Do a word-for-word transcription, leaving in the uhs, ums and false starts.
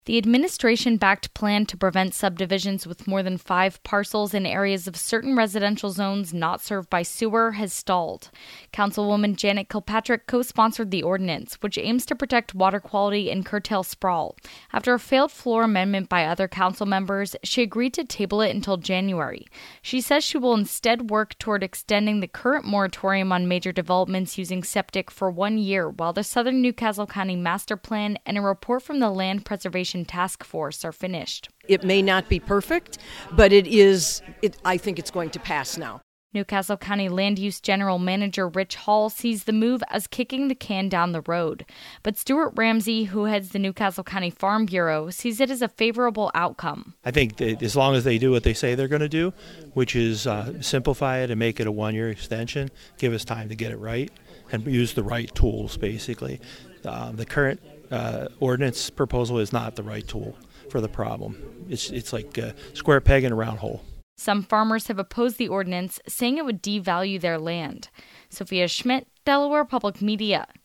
The administration-backed plan to prevent subdivisions with more than five parcels in areas of certain residential zones not served by sewer has stalled. Councilwoman Janet Kilpatrick co-sponsored the ordinance, which aims to protect water quality and curtail sprawl. After a failed floor amendment by other council members, she agreed to table it until January. She says she will instead work toward extending the current moratorium on major developments using septic for one year while the Southern Newcastle County Master Plan and a report from the Land Preservation Task Force are finished. It may not be perfect, but it is, it, I think it's going to pass now. Newcastle County Land Use General Manager Rich Hall sees the move as kicking the can down the road. But Stuart Ramsey, who heads the Newcastle County Farm Bureau, sees it as a favorable outcome. I think that as long as they do what they say they're going to do, which is uh, simplify it and make it a one-year extension, give us time to get it right, and use the right tools, basically. Uh, the current Uh, ordinance proposal is not the right tool for the problem. It's it's like a square peg in a round hole. Some farmers have opposed the ordinance, saying it would devalue their land. Sophia Schmidt, Delaware Public Media.